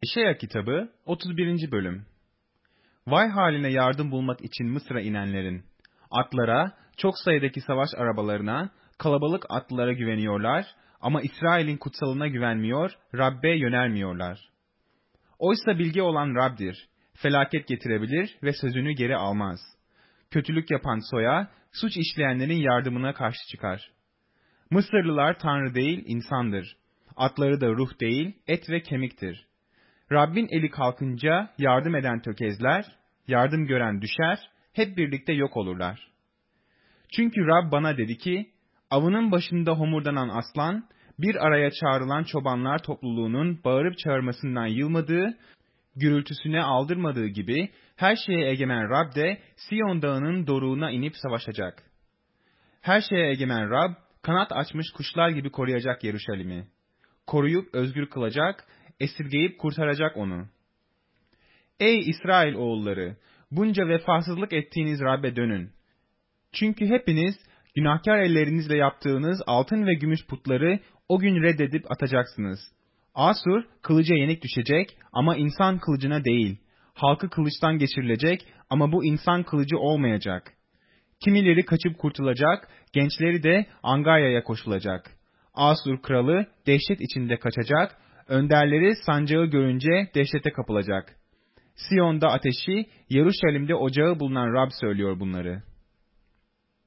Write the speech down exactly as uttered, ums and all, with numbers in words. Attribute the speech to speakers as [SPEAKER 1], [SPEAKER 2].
[SPEAKER 1] İşaya kitabı otuz birinci bölüm. Vay haline yardım bulmak için Mısır'a inenlerin. Atlara, çok sayıdaki savaş arabalarına, kalabalık atlılara güveniyorlar ama İsrail'in kutsalına güvenmiyor, Rab'be yönelmiyorlar. Oysa bilge olan Rab'dir. Felaket getirebilir ve sözünü geri almaz. Kötülük yapan soya, suç işleyenlerin yardımına karşı çıkar. Mısırlılar tanrı değil, insandır. Atları da ruh değil, et ve kemiktir. Rabbin eli kalkınca yardım eden tökezler, yardım gören düşer, hep birlikte yok olurlar. Çünkü Rab bana dedi ki, avının başında homurdanan aslan, bir araya çağrılan çobanlar topluluğunun bağırıp çağırmasından yılmadığı, gürültüsüne aldırmadığı gibi, her şeye egemen Rab de Siyon dağının doruğuna inip savaşacak. Her şeye egemen Rab, kanat açmış kuşlar gibi koruyacak Yeruşalim'i. Koruyup özgür kılacak, esirgeyip kurtaracak onu. Ey İsrail oğulları! Bunca vefasızlık ettiğiniz Rab'be dönün. Çünkü hepiniz, günahkar ellerinizle yaptığınız altın ve gümüş putları o gün reddedip atacaksınız. Asur, kılıca yenik düşecek ama insan kılıcına değil. Halkı kılıçtan geçirilecek ama bu insan kılıcı olmayacak. Kimileri kaçıp kurtulacak, gençleri de Angaya'ya koşulacak. Asur kralı dehşet içinde kaçacak, önderleri sancağı görünce dehşete kapılacak. Siyon'da ateşi, Yeruşalim'de ocağı bulunan Rab söylüyor bunları.